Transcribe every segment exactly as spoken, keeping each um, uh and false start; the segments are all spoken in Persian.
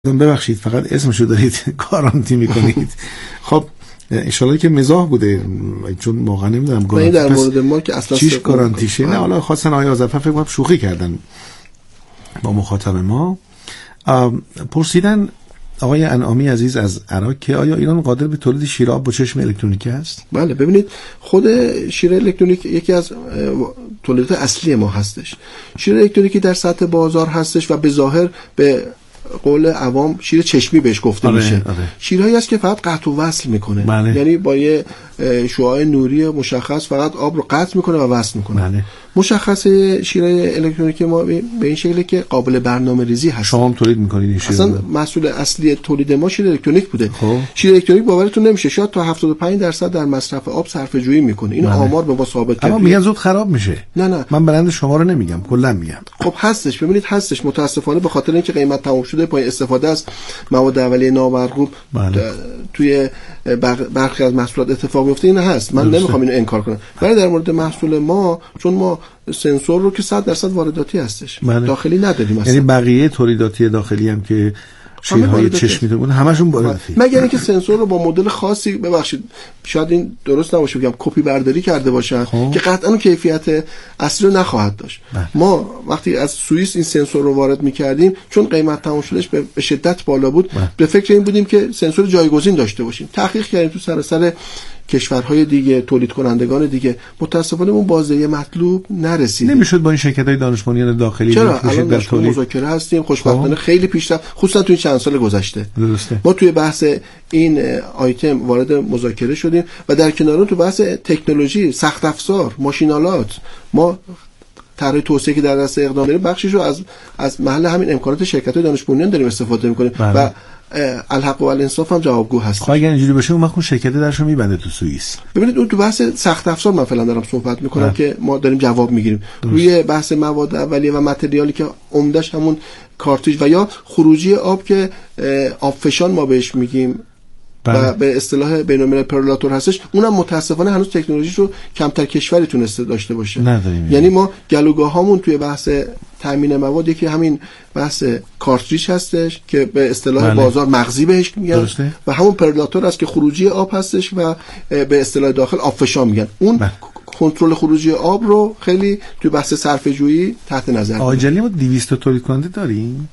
ببخشید فقط اسمشو دارید گارانتی میکنید. خب انشالله که مزاح بوده، چون واقعا نمیدونم گارانتی در مورد ما که اصلا چیش گارانتیشه. نه حالا خواستن آقای آذرفر فکر کنم شوخی کردن با مخاطب ما. پرسیدن آقای انعامی عزیز از عراق که آیا ایران قادر به تولید شیر آب با چشم الکترونیکی است؟ بله، ببینید خود شیر الکترونیک یکی از تولیدات اصلی ما هستش. شیر الکترونیکی در سطح بازار هستش و به ظاهر به قول عوام شیر چشمی بهش گفته آره، میشه. آره. شیرهایی است که فقط قطع و وصل میکنه. بله. یعنی با یه شعاع نوری مشخص فقط آب رو قطع میکنه و وصل میکنه. بله. مشخص شیرهای الکترونیکی ما به این شکلی که قابل برنامه‌ریزی هست. شما هم تولید میکنید این شیر؟ اصلا مسئول اصلی تولید ما شیر الکترونیک بوده. خب. شیر الکترونیک باورتون نمیشه شاید تا هفتاد و پنج درصد در مصرف آب صرفه جویی میکنه. این آمار به ما ثابت کرده. اما میگن زود خراب میشه. نه نه، من برند شما رو نمیگم، کلا میگم. خب هستش، ببینید هستش. متاسفانه به خاطر اینکه قیمت تمام شده پای استفاده از مواد اولیه نامرغوب بله. توی برخی از محصولات اتفاق میفته. این هست، من نمیخوام اینو انکار کنم، ولی در مورد محصول ما چون ما سنسور رو که صد درصد وارداتی هستش، بله. داخلی نداریم اصلا. یعنی بقیه تولیداتی داخلی هم که شیرهای چشمی دارن همشون وارداتی، مگر اینکه سنسور رو با مدل خاصی، ببخشید شاید این درست نباشه بگم، کپی برداری کرده باشن خواه. که قطعا کیفیت اصلی رو نخواهد داشت. بله. ما وقتی از سوئیس این سنسور رو وارد می‌کردیم چون قیمت تمام شدش به شدت بالا بود، بله. به فکر این بودیم که سنسور جایگزین داشته باشیم. تحقیق کردیم تو سراسر کشورهای دیگه، تولید کنندگان دیگه، متاسفانه اون بازه مطلوب نرسید. نمیشد با این شرکت‌های دانش بنیان داخلی چرا الان در تولید مذاکره هستیم، خوشبختانه خیلی پیشرفت، خصوصا توی چند سال گذشته. درسته. ما توی بحث این آیتم وارد مذاکره شدیم و در کنار اون تو بحث تکنولوژی، سخت افزار، ماشینالات، ما طرح توسعه که در دست اقدام داریم بخشش رو از از محل همین امکانات شرکت‌های دانش بنیان داریم استفاده می‌کنیم. بله. و الحق و الانصاف هم جوابگو هست. خب اگر اینجوری باشه اون خود شرکت درشو میبنده تو سوئیس. ببینید اون تو بحث سخت افزار من فعلا دارم صحبت میکنم بله. که ما داریم جواب میگیریم روی بحث مواد اولیه و متریالی که عمدش همون کارتریج و یا خروجی آب که آب فشان ما بهش میگیم بله. و به اصطلاح بین‌الملل پرولاتور هستش، اونم متاسفانه هنوز تکنولوژیش رو کمتر کشوری تونسته داشته باشه. نداریم. یعنی ما گلوگاهامون توی بحث تامین مواد یکی همین بحث کارتریج هستش که به اصطلاح بله. بازار مغزی بهش میگن درسته. و همون پرولاتور است که خروجی آب هستش و به اصطلاح داخل آب فشان میگن. اون بله. کنترل خروجی آب رو خیلی توی بحث صرفه‌جویی تحت نظر داریم. آجلی ما دویست تولید کننده داریم.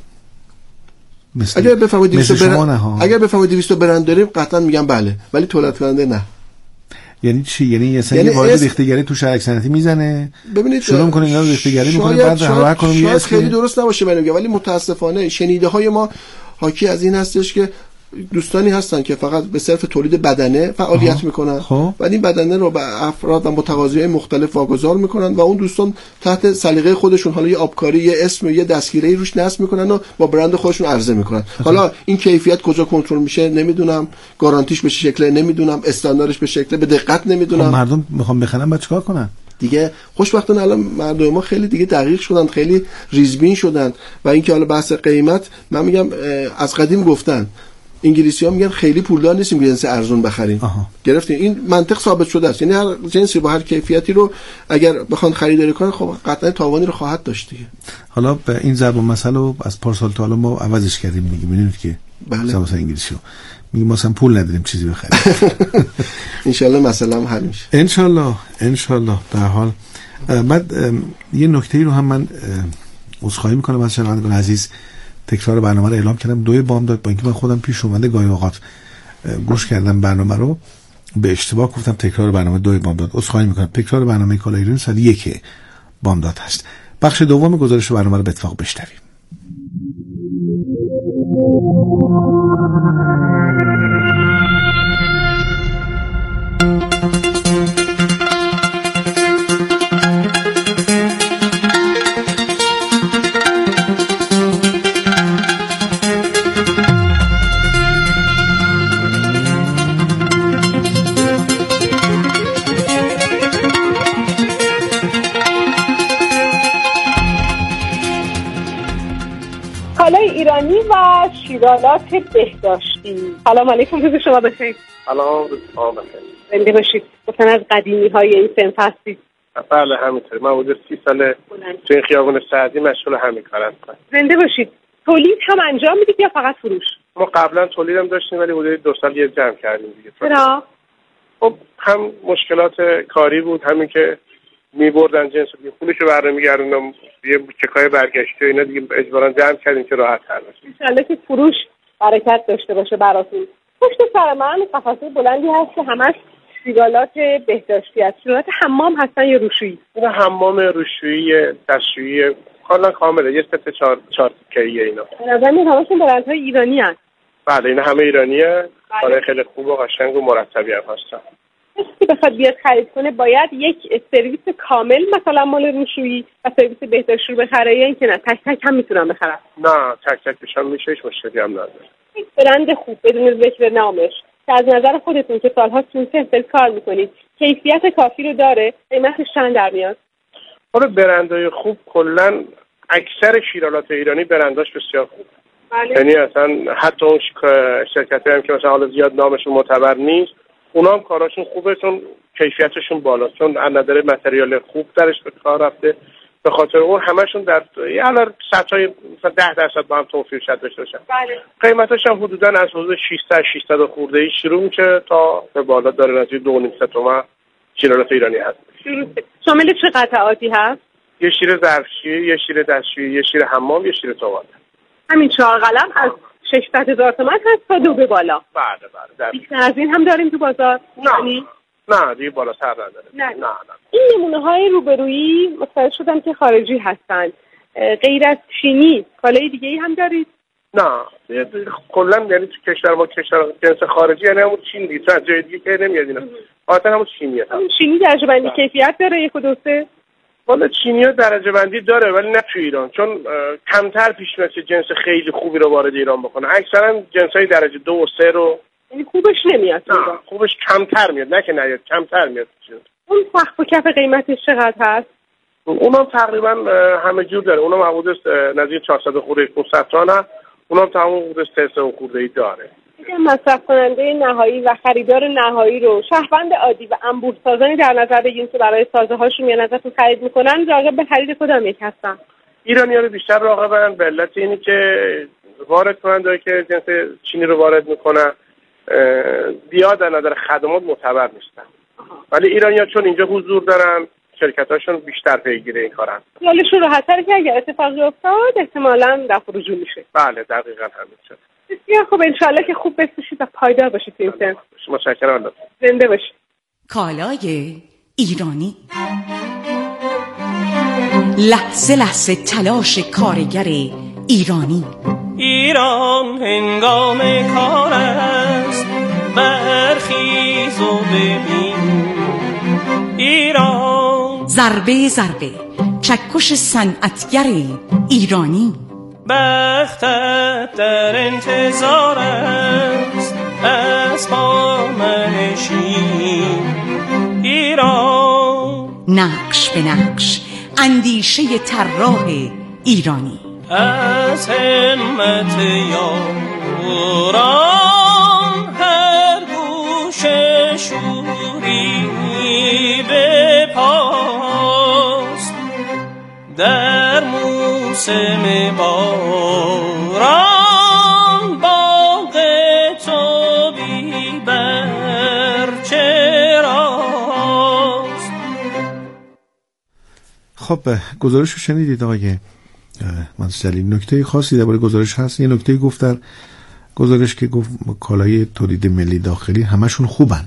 مثل اگر بفهمید دویست برند اگر بفهمید دویست برند داریم قطعا میگم بله، ولی تولید کننده نه. یعنی چی؟ یعنی اصلا یعنی وارد ریختگری تو شرک صنعتی میزنه، ببینید شروع می‌کنه اینا رو ریختگری می‌کنه، بعد راه کنه میگه شاید خیلی درست نباشه من میگم، ولی متاسفانه شنیده های ما حاکی از این هستش که دوستانی هستن که فقط به صرف تولید بدنه فعالیت آه. میکنن خب. و این بدنه رو به افراد و متقاضیای مختلف واگذار میکنن و اون دوستان تحت سلیقه خودشون حالا یه آبکاری، یه اسم، یه دستگیره‌ای روش نصب میکنن و با برند خودشون عرضه میکنن. حالا این کیفیت کجا کنترل میشه نمیدونم، گارانتیش به چه شکله نمیدونم، استانداردش به شکل به دقت نمیدونم. خب مردم میخوام بخرن بعد چیکار کنن؟ دیگه خوشبختانه الان مردم ما خیلی دیگه دقیق شدن، خیلی ریزبین شدن و اینکه حالا بحث قیمت من میگم از قدیم گفتن انگلیسی‌ها میگن خیلی پولدار نیستیم جنس ارزون بخریم. گرفتین؟ این منطق ثابت شده است. یعنی هر جنسی با هر کیفیتی رو اگر بخوان خریداری کنن خب قطعا تاوانی رو خواهد داشت دیگه. حالا به این ضرب المثل رو از پارسال تا حالا ما عوضش کردیم دیگه. می‌بینید که بله. مثلا انگلیسی رو میگیم مثلا پول نداریم چیزی بخریم. ان شاءالله مثلا حل میشه. ان شاءالله ان شاءالله. در حال بعد یه نکته‌ای رو هم من عذرخواهی می‌کنم از شنوندگان عزیز، تکرار برنامه رو اعلام کردم دوی بامداد، با اینکه من خودم پیش اومده گاهی اوقات گوش کردم برنامه رو به اشتباه گفتم تکرار برنامه دوی بامداد. عذرخواهی میکنم. تکرار برنامه کالای ایران ساعت یک بامداد هست. بخش دوم گزارش برنامه رو به اتفاق بشنویم. ایرانی و شیرالات بهداشتی. سلام علیکم، روز شما بخیر. سلام، روز شما بخیر. زنده باشید. گفتن از قدیمی های این صنف هستید. بله همینطوره. من حدود سی ساله تو این خیابون سعدی مشغول همین کار هستم. زنده باشید. تولید هم انجام میدید یا فقط فروش؟ ما قبلا تولید هم داشتیم ولی حدود دو سال یه جمع کردیم دیگه. چرا؟ خب هم مشکلات کاری بود، همین که میبردن جنس دیگه پولشو برنمیگردوندم، یه چکای برگشتی و اینا دیگه اجباراً جمع کردیم که راحت تر بشه. ان شاءالله که فروش برکت داشته باشه براتون. پشت سر من قفسه بلندی هست که همش سیگالات بهداشتی هست. سیگالات حمام هستن یا روشویی؟ اینا حمام، روشویی، دستشویی کاملا کامله، یه ست چهار چهار تکه‌ای اینا. به نظر میاد همشون برندهای ایرانی هست. بله اینا همه ایرانیه. کارهای خیلی خوب و قشنگ و مرتبی هم هستن. کسی بخواد بیاد خرید کنه باید یک سرویس کامل مثلا مال روشویی و سرویس بهداشتی رو بخره یا اینکه نه تک تک هم میتونم بخرم؟ نه تک تک بشم میشه، هیچ مشکلی هم نداره. یک برند خوب بدون ذکر نامش که از نظر خودتون که سال‌ها تو این کار میکنید کیفیت کافی رو داره، قیمتش چند در میاد؟ حالا برندهای خوب کلا اکثر شیرالات ایرانی برنداش بسیار خوب. بله. یعنی اصلا حتی اون شرکتایی هم که مثلا حالا زیاد نامشون معتبر نیست، اونا هم کاراشون خوبه چون کیفیتشون بالاست، چون از نظر متریال خوب درش به کار رفته. به خاطر اون همشون در یعنی سطحای مثلا ده درصد با هم توفیر شد داشته باشن. بله. قیمتاش هم حدوداً از حدود ششصد ششصد خورده ای شروع میشه تا به بالا داره، نزدیک دو و نیم تومن شیرالات ایرانی هست. شامل چه قطعاتی هست؟ یه شیر ظرفشویی، یه شیر دستشویی، یه شیر حمام، یه شیر توالت. همین چهار قلم از ششصد هزار تومان هست تا دو به بالا. بله بله. بیشتر از این هم داریم تو بازار؟ نه نه دیگه بالاتر نداره. نه نه نه. این نمونه های روبرویی متوجه شدم که خارجی هستن. غیر از چینی کالای دیگه ای هم دارید؟ نه کلا یعنی تو کشور ما کشور جنس خارجی یعنی همون چین دیگه، تا جای دیگه که نمیاد اینا. اصلا همون چینیه. همون چینی درجه بندی کیفیت داره یک و دو سه؟ والا چینی‌ها درجه بندی داره ولی نه تو ایران، چون کمتر پیش میاد جنس خیلی خوبی رو وارد ایران بکنه. اکثرا جنسای درجه دو و سه رو یعنی خوبش نمیاد. نه خوبش کمتر میاد، نه که نیاد، کمتر میاد. اون سقف و کف قیمتش چقدر هست؟ اونم تقریبا همه جور داره. اونم حدود نزدیک چهارصد خورده پانصد تا نه، اونم تمام حدود سه سه خورده ای داره. مصرف کننده نهایی و خریدار نهایی رو شهروند عادی و انبوه سازانی در نظر بگیریم که برای سازه هاشون یا نظرتون خرید میکنن، راغب به خرید کدام یک هستن؟ ایرانی‌ها رو بیشتر راغبن به علت اینی که وارد کننده که جنس چینی رو وارد میکنن زیاد در نظر خدمات معتبر نیستن، ولی ایرانی‌ها چون اینجا حضور دارن شرکتاشون بیشتر پیگیر این کارن. خیالشون راحت‌تره که اگر اتفاقی افتاد احتمالاً رفع و رجوع میشه. بله دقیقاً همین شد. بسیار خوب، انشالله که خوب بسیشید و پایدار باشید تو این سن. متشکرم. زنده باشید. کالای ایرانی، لحظه لحظه تلاش کارگر ایرانی. ایران هنگام کار است، برخیز و ببین ایران. ضربه ضربه چکش صنعتگر ایرانی. بختت در انتظار است از پا منشین ایران. نقش به نقش اندیشه طراح ایرانی. از همت یاران هر گوشه شوری به پاست، در موسم باران باغ تو بی برچه راست. خب گزارش رو شنیدید آقای مهندس جلیلی. نکته خاصی درباره گزارش هست؟ یه نکته گفت در گزارش که گفت کالای تولید ملی داخلی همشون خوبن،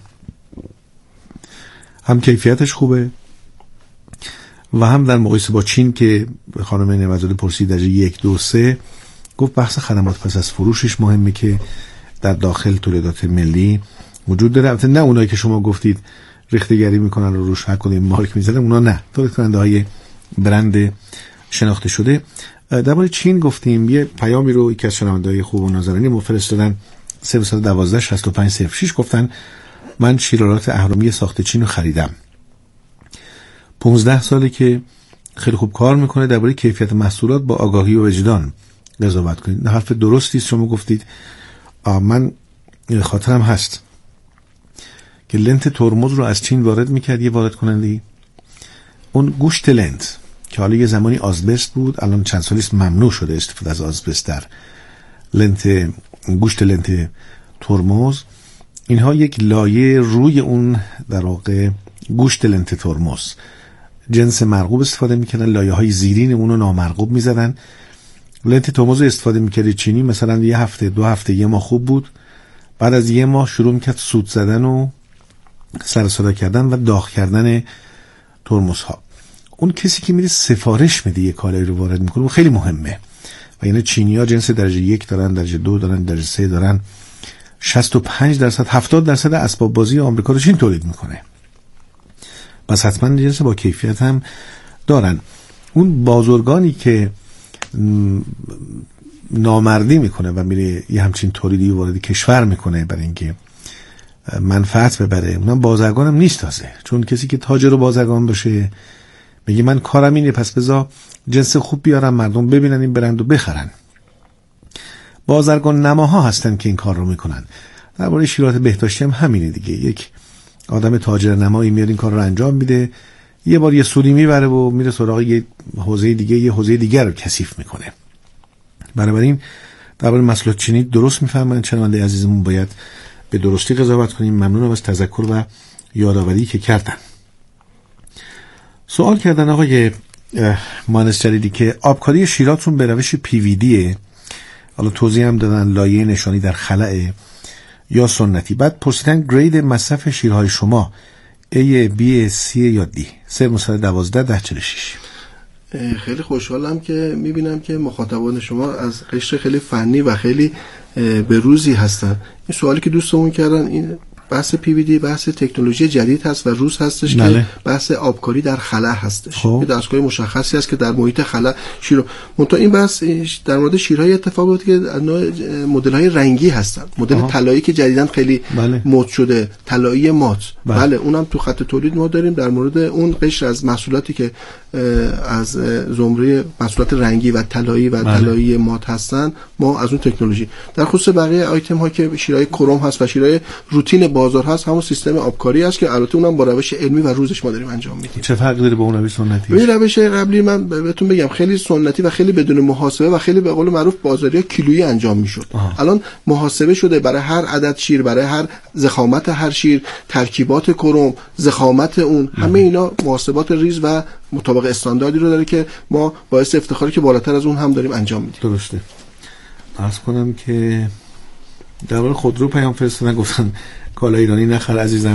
هم کیفیتش خوبه و هم در مقایسه با چین که خانم نعمت‌زاده پرسید درجه یک دو سه، گفت بحث خدمات پس از فروشش مهمه که در داخل تولیدات ملی وجود داره. البته نه اونایی که شما گفتید ریخته‌گری میکنن رو روش حق و مارک میزنن، اونا نه، تولید کننده های برند شناخته شده. درباره چین گفتیم، یه پیامی رو یکی از شنونده‌های خوب و نازنین ما فرستادن صفر یک دو شش پنج صفر شش، گفتن من شیرالات اهرامی ساخت چین رو خریدم، پانزده ساله که خیلی خوب کار میکنه، درباره کیفیت محصولات با آگاهی و وجدان قضاوت کنید. حرف درستی است شما گفتید. من خاطرم هست که لنت ترمز رو از چین وارد میکرد یه وارد کننده، اون گوشت لنت که حالا یه زمانی آزبست بود، الان چند سالی است ممنوع شده استفاده از آزبست در لنت گوشت لنت ترمز. اینها یک لایه روی اون در واقع گوشت لنت ترمز جنس مرغوب استفاده میکنن، لایه های زیرین اونو نامرغوب میزدن. لنت ترمز استفاده میکردی چینی مثلا یه هفته دو هفته یه ماه خوب بود، بعد از یه ماه شروع میکرد سوت زدن و سر صدا کردن و داغ کردن ترمزها. اون کسی که میره سفارش میده یه کالایی رو وارد میکنه خیلی مهمه. و یعنی چینی ها جنس درجه یک دارن، درجه دو دارن، درجه سه دارن. شصت و پنج درصد هفتاد درصد اسباب بازی آمریکا رو چین تولید میکنه، پس حتما جنس با کیفیت هم دارن. اون بازرگانی که نامردی میکنه و میره یه همچین تولیدی وارد کشور میکنه برای اینکه منفعت ببره، اونم بازرگان هم نیست تازه. چون کسی که تاجر و بازرگان باشه میگه من کارم اینه، پس بذار جنس خوب بیارم مردم ببینن این برند و بخرن. بازرگان نماها هستن که این کار رو میکنن. درباره شیرات بهداشتی هم همینه دیگه. یک آدم تاجر نمایی میاد این کار رو انجام میده، یه بار یه سودی میبره و میره سراغ یه حوزه دیگه یه حوزه دیگر رو کثیف میکنه. بنابراین درباره مسئله چینی درست میفهمن. شنونده عزیزمون باید به درستی قضاوت کنیم. ممنونم از تذکر و یادآوری که کردن. سوال کردن آقای مهندس جلیلی که آبکاری شیراتون به روش پی وی دیه، حالا توضیح هم دادن لایه نشانی در خلأ یا سنتی. بعد پرسیدن گرید مصرف شیرهای شما A, B, C یا D؟ سه مساوی دوازده ده چهل و شش. خیلی خوشحالم که میبینم که مخاطبان شما از قشر خیلی فنی و خیلی بروزی هستن. این سوالی که دوستمون کردن این بحث پی وی دی بحث تکنولوژی جدید هست و روز هستش نله. که بحث آبکاری در خلا هستش. یه دستگاه مشخصی هست که در محیط خلا شیر. منتها این بحث در مورد شیرهای اتفاق افتاد که نوع مدل‌های رنگی هستن. مدل طلایی که جدیداً خیلی بله. مد شده، طلایی مات. بله. بله اونم تو خط تولید ما داریم. در مورد اون قشر از محصولاتی که از زمره محصولات رنگی و طلایی و بله. طلایی مات هستن، ما از اون تکنولوژی. در خصوص بقیه آیتم ها که شیرهای کروم هست و شیرهای روتین بازار هست، همون سیستم آبکاری است که البته اونم با روش علمی و روزش ما داریم انجام میدیم. چه فرقی داره با اون روش سنتی؟ این روش قبلی من بهتون بگم خیلی سنتی و خیلی بدون محاسبه و خیلی به قول معروف بازاری کیلویی انجام میشد. الان محاسبه شده برای هر عدد شیر، برای هر ضخامت هر شیر، ترکیبات کروم، ضخامت اون، همه اینا محاسبات ریز و مطابق استانداردی رو داره که ما باعث افتخاری که بالاتر از اون هم داریم انجام میدیم. درسته. عرض کنم که درباره خودرو پیام فرستادن، گفتن کالا ایرانی نخر عزیزم.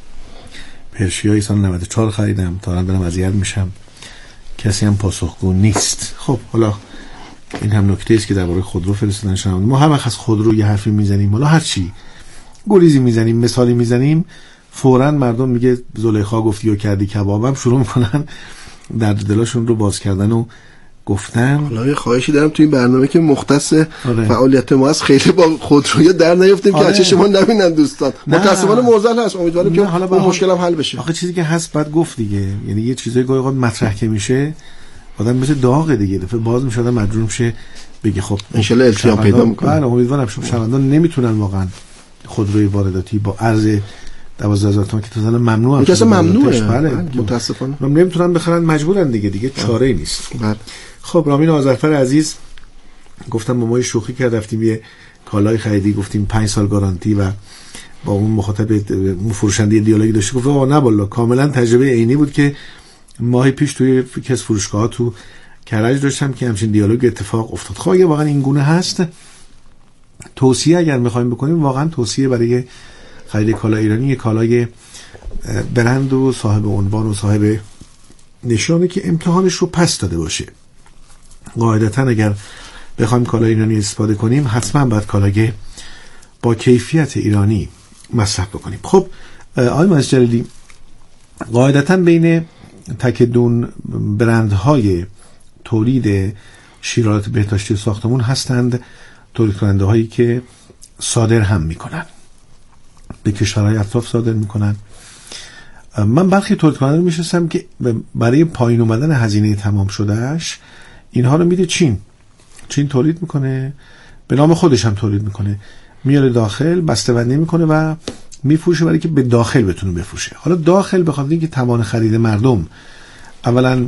پرشیای سال نود و چهار خریدم، تا الان دارم اذیت میشم، کسی هم پاسخگو نیست. خب حالا این هم نکته است که درباره خودرو فرستادن شما. ما هر وقت از خودرو یه حرفی میزنیم، حالا هر چی گریزی میزنیم، مثالی میزنیم، فوراً مردم میگه زلیخا گفتی و کردی کبابم، شروع میکنن در دلاشون رو باز کردن و گفتن. حالا یه خواهشی دارم تو این برنامه که مختص آره. فعالیت ما از خیلی با خودروی در نیافتیم آره. که چشمون نبینن دوستان. متأسفانه موزل هست، امیدوارم که حالا اون مشکل هم حل بشه. آخه چیزی که هست بعد گفت دیگه، یعنی یه چیزای گاهی اوقات مطرح که میشه آدم مثل داغ دیگه، دفعه باز میشه آدم مجبور میشه بگه خب ان شاء الله التیام پیدا میکنه. بله امیدوارم شما شوندان نمیتونن واقعا خودروی وارداتی با ارز دوازده هزار تومان که تو زنه ممنوع هست. ممنوعه. بله متاسفانه. نمیتونن بخرن، مجبورن دیگه، دیگه چاره‌ای نیست. بله. خب رامین آذرفر عزیز گفتم با ما شوخی کرد، رفتیم یه کالای خریدی، گفتیم پنج سال گارانتی و با اون مخاطب فروشنده دیالوگی داشت، گفت آقا نه والله کاملا تجربه عینی بود که ماه پیش توی کس فروشگاه تو کرج داشتم که همچین دیالوگ اتفاق افتاد. خب اگه واقعا این گونه هست، توصیه اگر می‌خوایم بکنیم واقعا توصیه برای خرید کالا ایرانی یه کالای برند و صاحب عنوان و صاحب نشانه که امتحانش رو پس داده باشه. قاعدتا اگر بخوایم کالا ایرانی استفاده کنیم حتما باید کالای با کیفیت ایرانی مصرف بکنیم. خب آقای مهندس جلیلی، قاعدتا بین تکدون برندهای تولید شیرالات بهداشتی ساختمون هستند تولید کننده هایی که صادر هم میکنن، به کشورهای اطراف صادر میکنن. من برخی تولید کننده میشستم که برای پایین اومدن هزینه تمام شدهش اینها رو میده چین. چین تولید میکنه، به نام خودش هم تولید میکنه، میاره داخل، بسته‌بندی میکنه و میفروشه برای که به داخل بتونه بفروشه. حالا داخل به خاطر اینکه توان خرید مردم اولا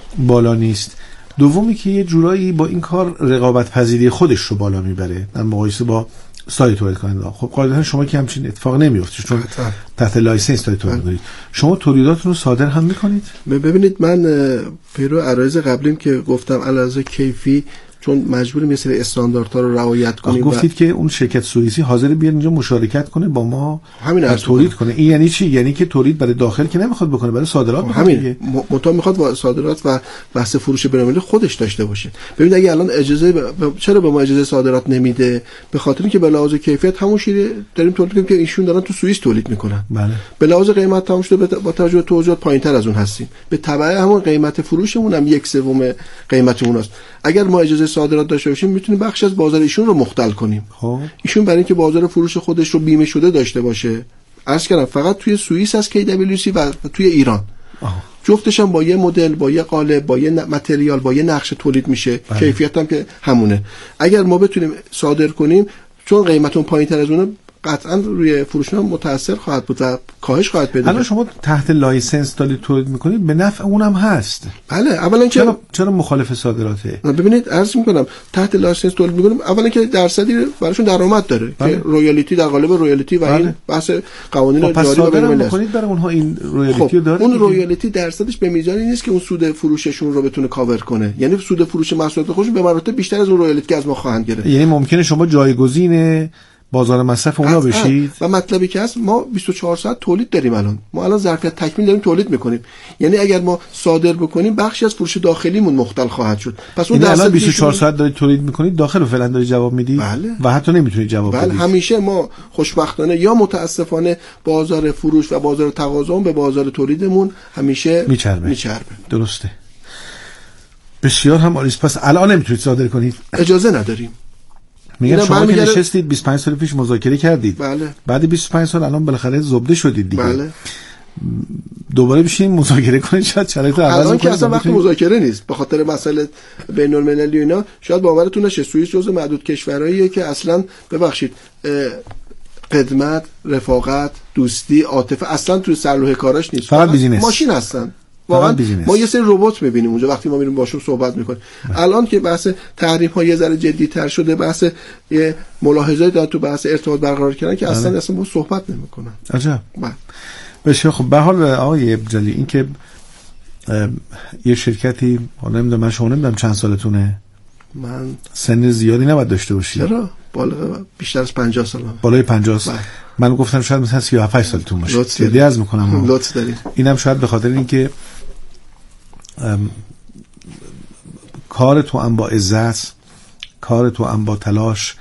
بالا نیست. دومی که یه جورایی با این کار رقابت پذیری خودش رو بالا میبره در مقایسه با سایت تولید کننده. خب قاعدتا شما که همچین اتفاق نمیفته چون تحت لایسنس دارید تولید می‌کنید. شما تولیداتتون رو صادر هم میکنید؟ ببینید من پیرو عرایض قبلیم که گفتم علاوه کیفی چون مجبوریم یه سری استانداردها رو رعایت کنیم. گفتید که اون شرکت سوئیسی حاضر بیاد اینجا مشارکت کنه با ما همین تولید کنه. این یعنی چی؟ یعنی که تولید برای داخل که نمیخواد بکنه، برای صادرات میخواد. همین مطابق میخواد با صادرات و بحث فروش بین‌المللی خودش داشته باشه. ببینید اگه الان اجازه ب... چرا به ما اجازه صادرات نمیده؟ به خاطر اینکه به لحاظ کیفیت همون شیره داریم تولید می‌کنیم که ایشون دارن تو سوئیس تولید میکنن. بله. به لحاظ قیمت همون شده با توجه به توجیهات پایین‌تر از اون هستیم. به تبع همون قیمت فروشمون هم یک سوم قیمت اوناست. اگر ما اجازه صادرات داشته باشیم میتونیم بخش از بازار ایشون رو مختل کنیم. خب ایشون برای اینکه بازار فروش خودش رو بیمه شده داشته باشه، عرض کردم فقط توی سوئیس از کی دبلیو سی و توی ایران. آه. جفتش هم با یه مدل، با یه قالب، با یه متریال، با یه نقشه تولید میشه. بله. کیفیت هم که همونه. اگر ما بتونیم صادر کنیم چون قیمتون پایین‌تر از اونه قطعا روی فروش هم متاثر خواهد بود و کاهش خواهد پیدا کرد. الان شما تحت لایسنس دارید تولید میکنید، به نفع اونم هست. بله. اولا که چرا چرا مخالف صادراته؟ ببینید عرض میکنم تحت لایسنس تولید میکنیم، اولا که درصدی براشون درآمد داره. بله. که رویالیتی در قالب رویالیتی و بله. این بحث قوانین جاری و بین‌المللی است. میکنید برای اونها این رویالیتی خب. رو داره. اون رویالیتی درصدش به میزانی نیست که اون سود فروششون رو بتونه کاور کنه. یعنی سود فروش محصولات خودشون به مراتب بیشتر از اون رویالیتی که از ما خواهند گرفت. یعنی ممکنه شما جایگزین بازار مصرف اونا بشید. و مطلبی که هست ما بیست و چهار ساعت تولید داریم الان. ما الان ظرفیت تکمیل داریم تولید میکنیم. یعنی اگر ما صادر بکنیم بخشی از فروش داخلیمون مختل خواهد شد. پس اون الان بیست و چهار ساعت دارید تولید میکنید، داخل رو فعلا دارید جواب میدید. بله. و حتی نمیتونید جواب بله. بدید. همیشه ما خوشبختانه یا متاسفانه بازار فروش و بازار تقاضا به بازار تولیدمون همیشه میچربه. میچربه. درسته. بسیار هم عالی. پس الان نمیتونید صادر کنید. اجازه نداریم. میگن شما که نشستید بیست و پنج سال پیش مذاکره کردید. بله. بعد بیست و پنج سال الان بالاخره زبده شدید دیگه. بله. دوباره بشین مذاکره کنید، شاید شرایط عوض کنه. الان که اصلا وقت مذاکره نیست به خاطر مسائل بین‌المللی و اینا. شاید باورتون نشه سوئیس جزو معدود کشورهاییه که اصلا ببخشید خدمت، رفاقت، دوستی، عاطفه اصلا توی سرلوحه کاراش نیست. فقط بیزینس. ماشین هستن. واقعا ما یه سری ربات می‌بینیم اونجا وقتی ما میریم باشون صحبت می‌کنیم. الان که بحث تحریم ها یه ذره جدی‌تر شده، بحث یه ملاحظه‌ای دارن تو بحث ارتباط برقرار کردن که اصلا اصلا با صحبت نمی‌کنن. عجب. بسیار خب. به حال آقای جلی این که یه شرکتی حالا نمیدونم من شما نمیدونم چند سالتونه؟ من سن زیادی نباید داشته باشی. چرا؟ بالا بیشتر از پنجاه سالم. بالای پنجاه سال. من گفتم شاید مثلا سی و هفت سالتون باشه. جدی عرض می‌کنم. لطف دارید. اینم شاید به خاطر اینکه کار تو هم با عزت، کار تو هم با تلاش،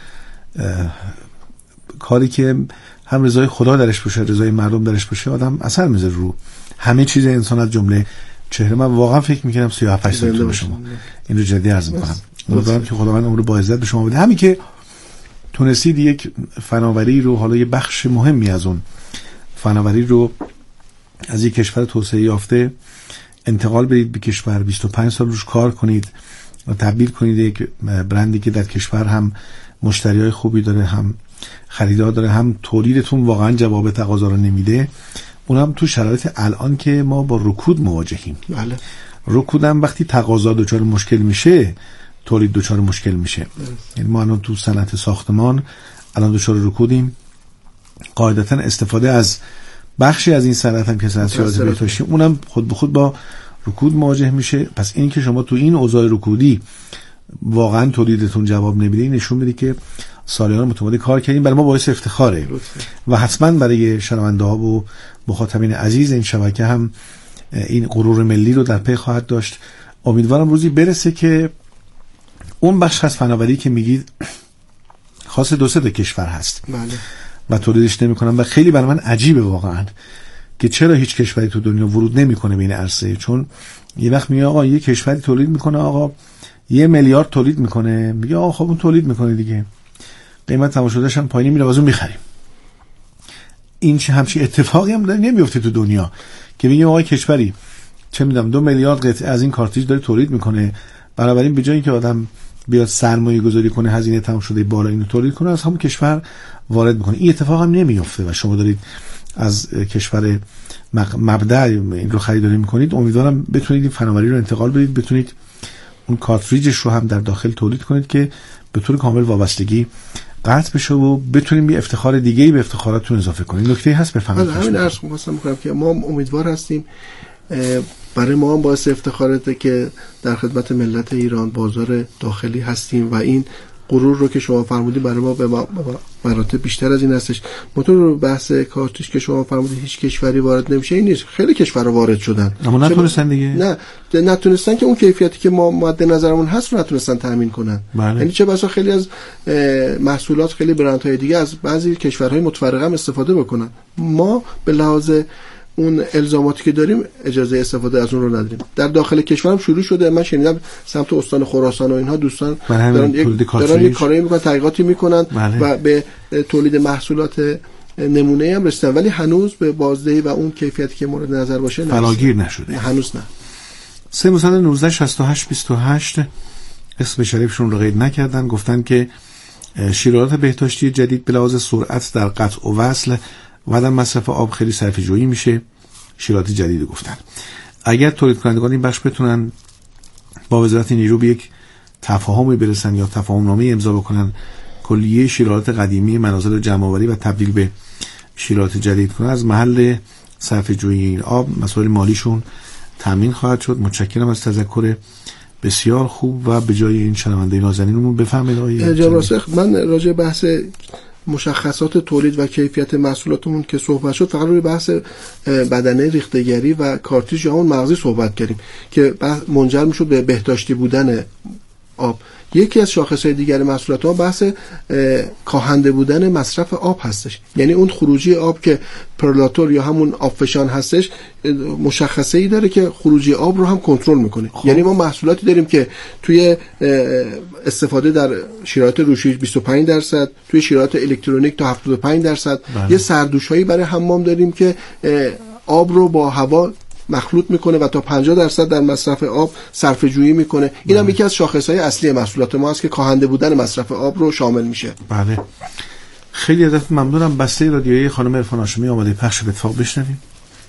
کاری که هم رضای خدا درش باشه رضای مردم درش باشه آدم اثر میذاره رو همه چیز انسان از جمله چهره. من واقعا فکر میکنم سی و هفت سالتون به شما. این رو جدی عرض میکنم. امیدوارم که خداوند عمر با عزت به شما بده. همین که تونستید یک فناوری رو، حالا یه بخش مهمی از اون فناوری رو از یک کشور توسعه یافته انتقال بدید به کشور، بیست و پنج سال روش کار کنید و تبدیل کنید یک برندی که در کشور هم مشتریای خوبی داره، هم خریدار داره، هم تولیدتون واقعا جواب تقاضا رو نمیده. اونم تو شرایط الان که ما با رکود مواجهیم. بله. رکود هم وقتی تقاضا دچار مشکل میشه تولید دچار مشکل میشه. یعنی ما الان تو صنعت ساختمان الان دچار رکودیم. قاعدتا استفاده از بخشی از این صنعت هم که صنعت سیاسی بهداشتی اونم خود به خود با رکود مواجه میشه. پس این که شما تو این اوضاع رکودی واقعا تولیدتون جواب نمیده نشون میده که سالیان متمادی کار کردیم. برای ما باعث افتخاره و حتما برای شنونده ها و مخاطبین عزیز این شبکه هم این غرور ملی رو در پی خواهد داشت. امیدوارم روزی برسه که اون بخش از فناوری که میگید خاص دو سه کشور هست بله. و تولیدش نمی‌کنن و خیلی برای من عجیبه واقعا که چرا هیچ کشوری تو دنیا ورود نمی‌کنه به این عرصه. چون یه وقت میگه آقا یه کشوری تولید می‌کنه، آقا یه میلیارد تولید می‌کنه، میگه آقا خب اون تولید می‌کنه دیگه، قیمت تمام شدهش هم پایین میره واسه می‌خریم. این چه همچین اتفاقی هم نمی‌افته تو دنیا که میگه آقا کشوری چه می‌دونم دو میلیارد قطعه از این کارتریج داره تولید می‌کنه، بنابراین به جای اینکه آدم بیاد سرمایه گذاری کنه هزینه تمام شده بالا اینو تولید کنه از همون کشور وارد میکنه. این اتفاق هم نمیفته و شما دارید از کشور مبدأ این رو خریداری میکنید، امیدوارم بتونید این فناوری رو انتقال بدید، بتونید اون کارتریجش رو هم در داخل تولید کنید که به طور کامل وابستگی قطع بشه و بتونیم یه افتخار دیگه‌ای به افتخاراتتون اضافه کنیم. نکته هست بفهمید. همین عرض خواستم بکنم که ما امیدوار هستیم، برای ما هم باعث افتخارته که در خدمت ملت ایران بازار داخلی هستیم و این غرور رو که شما فرمودید برای ما به مراتب بیشتر از این هستش. موتور بحث کارتریج که شما فرمودید هیچ کشوری وارد نمیشه، این نیست، خیلی کشورها وارد شدن اما نتونستن دیگه. نه نتونستن که اون کیفیتی که ما مد نظرمون هست رو نتونستن تامین کنن. یعنی چه بسا خیلی از محصولات خیلی برندهای دیگه از بعضی کشورهای متفرقه هم استفاده بکنن. ما به لحاظ اون الزاماتی که داریم اجازه استفاده از اون رو نداریم. در داخل کشورم شروع شده، من شنیدم سمت استان خراسان و اینها دوستان دارن یک دارن یک کاری میکنن، تحقیقاتی میکنن و به تولید محصولات نمونه هم رسیدن، ولی هنوز به بازدهی و اون کیفیتی که مورد نظر باشه فراگیر نشده. هنوز نه. سه نوزده شصت و هشت بیست و هشت اسم شریفشون رو قید نکردن، گفتن که شیرالات بهداشتی جدید به لحاظ سرعت در قطع و وصل و عدم مصرف آب خیلی صرفه جویی میشه. شیرالات جدید گفتن اگر تولید کنندگان این بخش بتونن با وزارت نیرو به یک تفاهمی برسن یا تفاهم نامه امضا بکنن، کلیه شیرالات قدیمی منازل جمع‌آوری و تبدیل به شیرالات جدید کنن، از محل صرفه جویی این آب مسائل مالیشون تامین خواهد شد. متشکرم از تذکر بسیار خوب و به جای این شنونده نازنینمون بفهمید آقای جناب من راجع بحث مشخصات تولید و کیفیت محصولاتمون که صحبت شد، فقط روی بحث بدنه ریخته‌گری و کارتریج یا اون مغزی صحبت کردیم که منجر میشد به بهداشتی بودن آب. یکی از شاخصهای دیگر محصولات ها بحث کاهنده بودن مصرف آب هستش، یعنی اون خروجی آب که پرلاتور یا همون آبفشان هستش مشخصه ای داره که خروجی آب رو هم کنترل میکنه. خب. یعنی ما محصولاتی داریم که توی استفاده در شیرات روشی بیست و پنج درصد، توی شیرات الکترونیک تا هفتاد و پنج درصد، بله. یه سردوش‌هایی برای حمام داریم که آب رو با هوا مخلوط میکنه و تا پنجاه درصد در مصرف آب صرفه جویی میکنه. این هم یکی از شاخصهای اصلی محصولات ما است که کاهنده بودن مصرف آب رو شامل میشه. بله خیلی ازت ممنونم. بسته رادیویی خانم عرفان هاشمی آماده پخش به اتفاق بشنویم.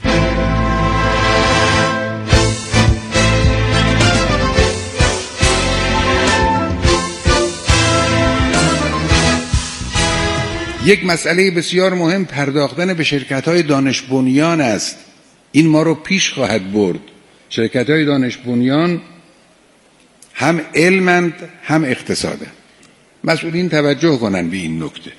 یک مسئله بسیار مهم پرداختن به شرکت‌های دانش بنیان است. این ما رو پیش خواهد برد. شرکت‌های دانش بنیان هم علمند هم اقتصاده. مسئولین توجه کنن به این نکته.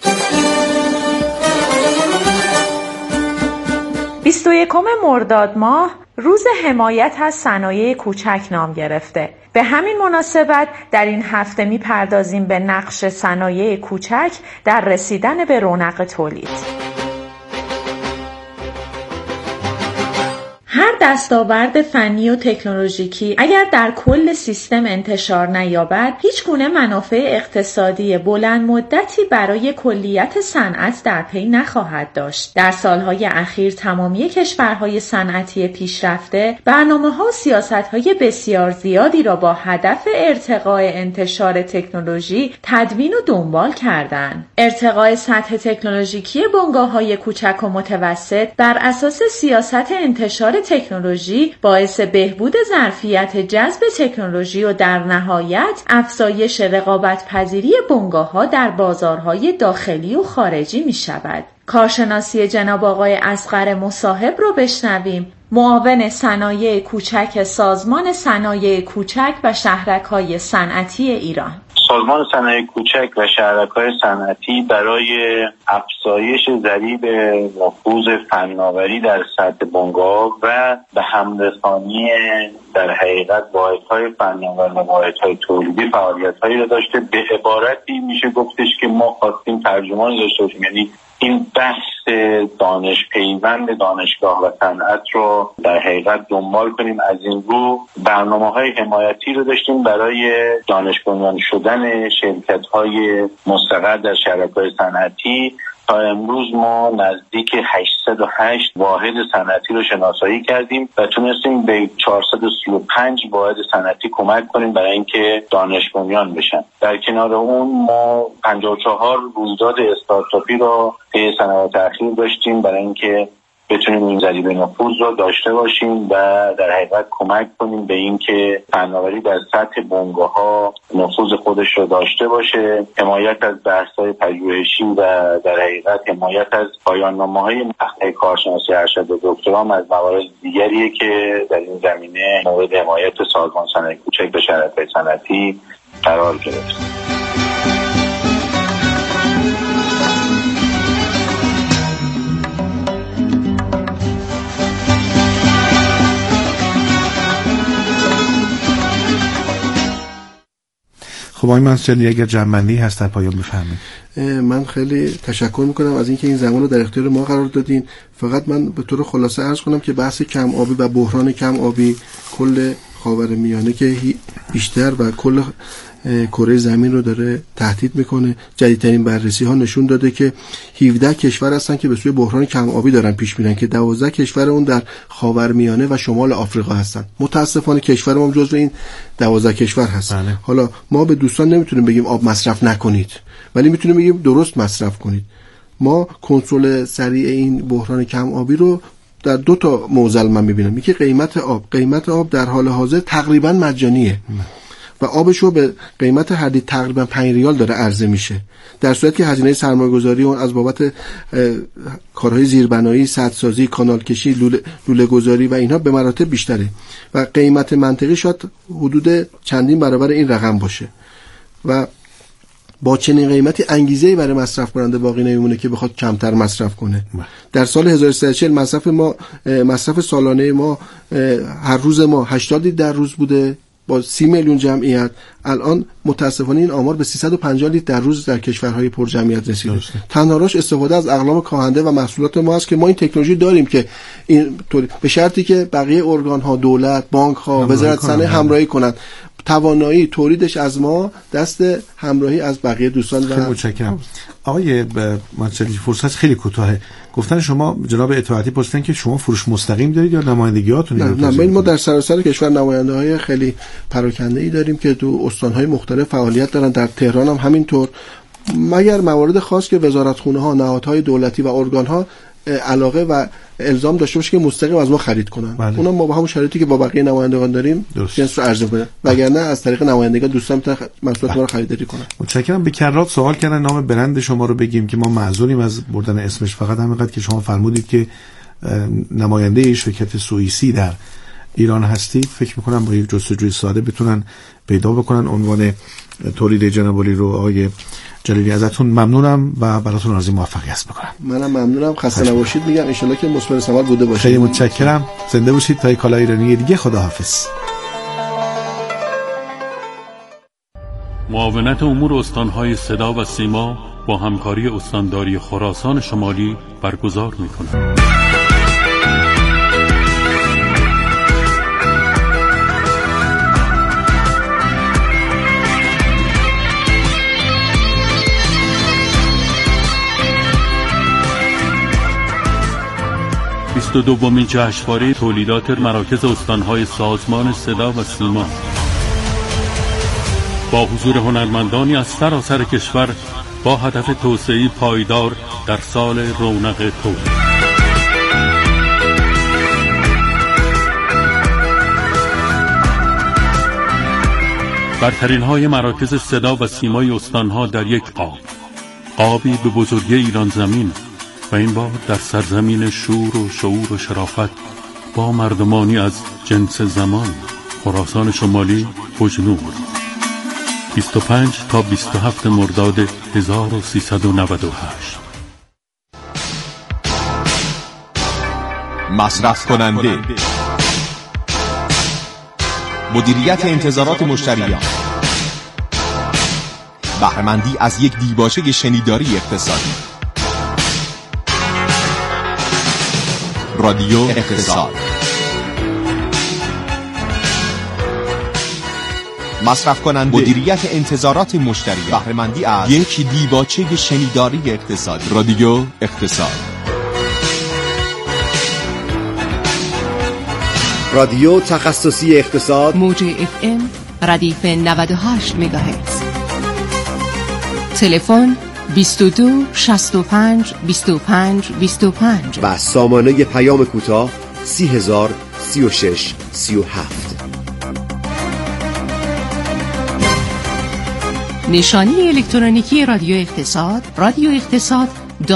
بیست و یکم مرداد ماه روز حمایت از صنایع کوچک نام گرفته. به همین مناسبت در این هفته می‌پردازیم به نقش صنایع کوچک در رسیدن به رونق تولید. هر دستاورد فنی و تکنولوژیکی اگر در کل سیستم انتشار نیابد، هیچ گونه منافع اقتصادی بلند مدتی برای کلیت صنعت در پی نخواهد داشت. در سالهای اخیر تمامی کشورهای صنعتی پیشرفته برنامه‌ها و سیاست‌های بسیار زیادی را با هدف ارتقاء انتشار تکنولوژی تدوین و دنبال کردند. ارتقاء سطح تکنولوژیکی بنگاه‌های کوچک و متوسط بر اساس سیاست انتشار تکنولوژی باعث بهبود ظرفیت جذب تکنولوژی و در نهایت افزایش رقابت پذیری بنگاه‌ها در بازارهای داخلی و خارجی می شود. کارشناسی جناب آقای اصغر مصاحب رو بشنویم، معاون صنایع کوچک سازمان صنایع کوچک و شهرک‌های صنعتی ایران. سازمان صنایع کوچک و شهرک‌های صنعتی برای افزایش ضریب نفوذ فناوری در سطح بنگاه و به همرسانی در حقیقت واحدهای فناوری و واحدهای تولیدی فعالیت‌هایی را داشته. به عبارتی میشه گفتش که ما خواستیم ترجمان داشته باشیم، یعنی این بحث دانش پیوند دانشگاه و صنعت رو در حقیقت دنبال کنیم. از این رو برنامه‌های حمایتی رو داشتیم برای دانش بنیان شده شدن شرکت‌های مستقر در شبکه‌های صنعتی تا امروز ما نزدیک هشتصد و هشت واحد صنعتی رو شناسایی کردیم و تونستیم به چهارصد و سی و پنج واحد صنعتی کمک کنیم برای اینکه دانش بنیان بشن. در کنار اون ما پنجاه و چهار رویداد استارتاپی رو طی سنوات اخیر داشتیم برای اینکه بتونیم این ضریب نفوذ رو داشته باشیم و در حقیقت کمک کنیم به این که فناوری در سطح بنگاه‌ها نفوذ خودش رو داشته باشه، حمایت از بحث‌های پژوهشی و در حقیقت حمایت از پایان‌نامه‌های مقطع کارشناسی ارشد و دکترا از موارد دیگریه که در این زمینه مورد حمایت سازمان صنایع کوچک و شرکت‌های صنعتی قرار گرفت. خب آقای منصلی اگر جنبندی هست در پایان بفرمایید. من خیلی تشکر میکنم از اینکه این زمان رو در اختیار ما قرار دادین. فقط من به طور خلاصه عرض کنم که بحث کم آبی و بحران کم آبی کل خاورمیانه که بیشتر و کل کره زمین رو داره تهدید میکنه. جدیدترین بررسی ها نشون داده که هفده کشور هستن که به سوی بحران کم آبی دارن پیش میرن که دوازده کشور اون در خاورمیانه و شمال آفریقا هستن. متاسفانه کشور ما جزو این دوازده کشور هست. بله. حالا ما به دوستان نمیتونیم بگیم آب مصرف نکنید، ولی میتونیم بگیم درست مصرف کنید. ما کنترل سریع این بحران کم آبی رو در دو تا معضل من میبینم. یکی قیمت آب. قیمت آب در حال حاضر تقریبا مجانیه و آبشو به قیمت هر لیتر تقریبا پنج ریال داره عرضه میشه، در صورتی که هزینه سرمایه‌گذاری اون از بابت کارهای زیربنایی، سدسازی، کانال کشی، لوله, لوله گذاری و اینها به مراتب بیشتره و قیمت منطقی شاید حدود چندین برابر این رقم باشه و با چنین قیمتی انگیزه‌ای برای مصرف کننده باقی نمیمونه که بخواد کمتر مصرف کنه. در سال هزار و سیصد و چهل مصرف ما مصرف سالانه ما هر روز ما هشتاد لیتر در روز بوده با سی میلیون جمعیت. الان متاسفانه این آمار به سیصد و پنجاه لیتر در روز در کشورهای پر جمعیت رسیده. تنها راهش استفاده از اقلام کاهنده و محصولات ما است که ما این تکنولوژی داریم که این به شرطی که بقیه ارگان ها، دولت، بانک ها، وزارت صنایع همراهی کنند. توانایی تولیدش از ما، دست همراهی از بقیه دوستان. خیلی متشکرم. آقای منصلی فرصت خیلی کوتاهه. گفتن شما جناب اطاعتی پرسیدن که شما فروش مستقیم دارید یا نمایندگیاتون؟ نه نه ما در سراسر کشور نماینده‌های خیلی پراکنده‌ای داریم که تو استان‌های مختلف فعالیت دارن. در تهران هم همینطور، مگر موارد خاص که وزارتخونه‌ها، نهادهای دولتی و ارگان‌ها علاقه و الزام داشته باشه که مستقیم از ما خرید کنن. بله. اونم ما با همون شرایطی که با بقیه نمایندگان داریم جنس رو عرضه کنه، وگرنه از طریق نمایندگان دوستان میتونن محصولات ما رو خریداری کنن. متشکرم. به کرات سوال کردن نام برند شما رو بگیم که ما معذوریم از بردن اسمش، فقط همینقدر که شما فرمودید که نماینده شرکت سوئیسی در ایران هستید. فکر میکنم با یک جستجوی ساده بتونن پیدا بکنن عنوان تولید جناب ولی رو. آقای جلیلی ازتون ممنونم و براتون آرزوی موفقیت میکنم. منم ممنونم. خسته نباشید میگم. ان شاءالله که مثمر ثمر بوده باشه. خیلی متشکرم. زنده باشید تا کالای ایرانی دیگه. خداحافظ. معاونت امور استانهای صدا و سیما با همکاری استانداری خراسان شمالی برگزار میکنه. بیست و دومین جشنواره تولیدات مراکز استانهای سازمان صدا و سیما با حضور هنرمندانی از سراسر کشور با هدف توسعه پایدار در سال رونق تولید. برترین های مراکز صدا و سیمای استانها در یک قاب، قابی به بزرگی ایران زمین و این بار در سرزمین شور و شعور و شرافت با مردمانی از جنس زمان. خراسان شمالی، بجنور، بیست و پنج تا بیست و هفت مرداد هزار و سیصد و نود و هشت. مصرف کننده، مدیریت انتظارات مشتریان، بهره‌مندی از یک دیباچه شنیداری اقتصادی. رادیو اقتصاد. مصرف کننده، مدیریت انتظارات مشتری، بهره مندی از یک دیباچه شنیداری اقتصادی. رادیو اقتصاد. رادیو تخصصی اقتصاد، موج اف ام ردیف نود و هشت مگاهرتز. تلفن بیست و دو شصت و پنج بیست و پنج بیست و پنج و سامانه پیام کوتاه سی هزار سی و شش سی و هفت. نشانی الکترونیکی رادیو اقتصاد رادیو اقتصاد